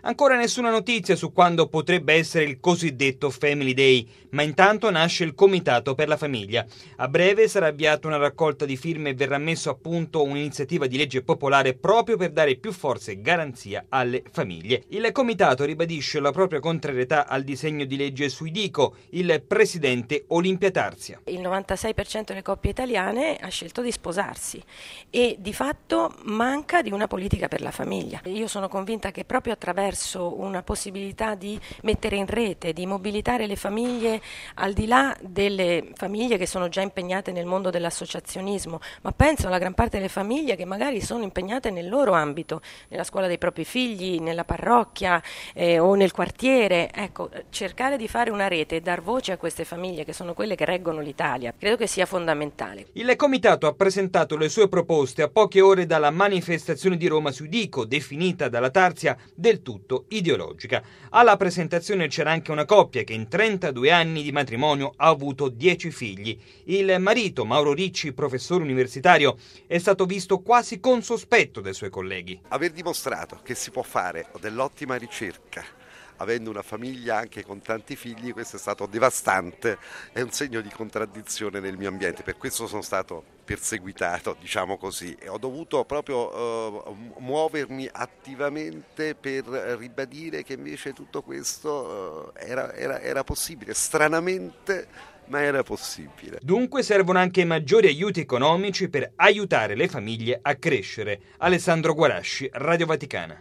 Ancora nessuna notizia su quando potrebbe essere il cosiddetto Family Day, ma intanto nasce il Comitato per la Famiglia. A breve sarà avviata una raccolta di firme e verrà messo a punto un'iniziativa di legge popolare proprio per dare più forza e garanzia alle famiglie. Il Comitato ribadisce la propria contrarietà al disegno di legge sui DICO, il presidente Olimpia Tarzia. Il 96% delle coppie italiane ha scelto di sposarsi e di fatto manca di una politica per la famiglia. Io sono convinta che proprio attraverso una possibilità di mettere in rete, di mobilitare le famiglie al di là delle famiglie che sono già impegnate nel mondo dell'associazionismo, ma penso alla gran parte delle famiglie che magari sono impegnate nel loro ambito, nella scuola dei propri figli, nella parrocchia o nel quartiere. Ecco, cercare di fare una rete e dar voce a queste famiglie che sono quelle che reggono l'Italia, credo che sia fondamentale. Il Comitato ha presentato le sue proposte a poche ore dalla manifestazione di Roma sui DICO, definita dalla Tarzia del tutto ideologica. Alla presentazione c'era anche una coppia che in 32 anni di matrimonio ha avuto 10 figli. Il marito, Mauro Ricci, professore universitario, è stato visto quasi con sospetto dai suoi colleghi. Aver dimostrato che si può fare dell'ottima ricerca avendo una famiglia anche con tanti figli, questo è stato devastante, è un segno di contraddizione nel mio ambiente, per questo sono stato perseguitato, diciamo così, e ho dovuto proprio muovermi attivamente per ribadire che invece tutto questo era possibile, stranamente, ma era possibile. Dunque servono anche maggiori aiuti economici per aiutare le famiglie a crescere. Alessandro Guarasci, Radio Vaticana.